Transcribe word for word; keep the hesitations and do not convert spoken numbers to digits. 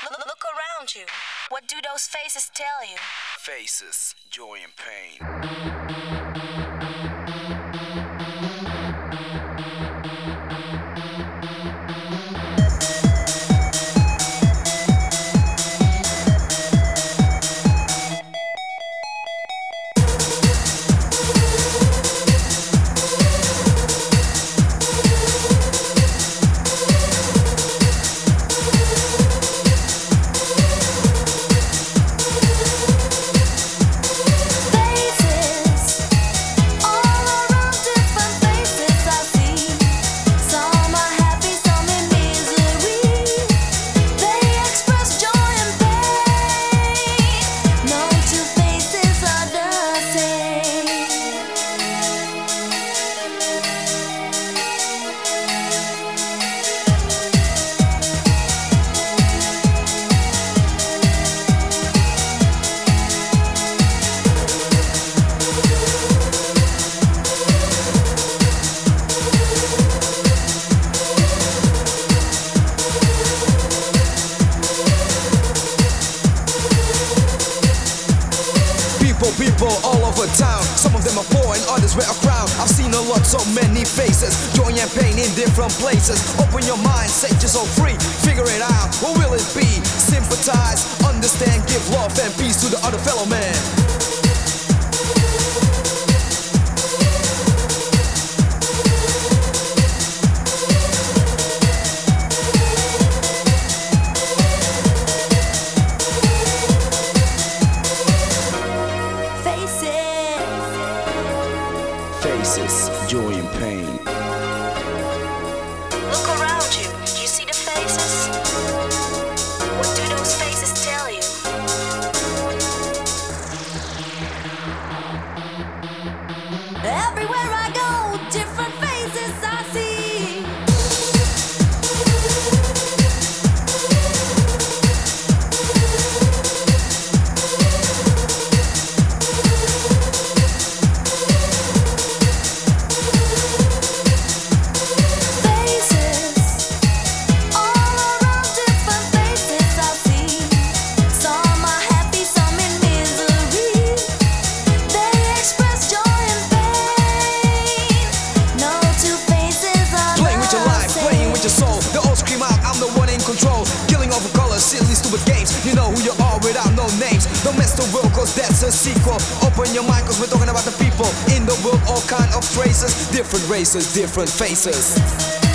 Look, look around you. What do those faces tell you? Faces, joy and pain. People all over town, some of them are poor and others wear a crown. I've seen a lot, so many faces, joy and pain in different places. Open your mind, set yourself free, figure it out, what will it be? Sympathize, understand, give love and peace to the other fellow man. Faces, joy and pain. Look around you. Do you see the faces? What do those faces tell you? Everywhere I go, different faces I see. Silly stupid games, you know who you are without no names. Don't mess the world cause that's a sequel. Open your mind cause we're talking about the people in the world, all kind of traces, different races, different faces.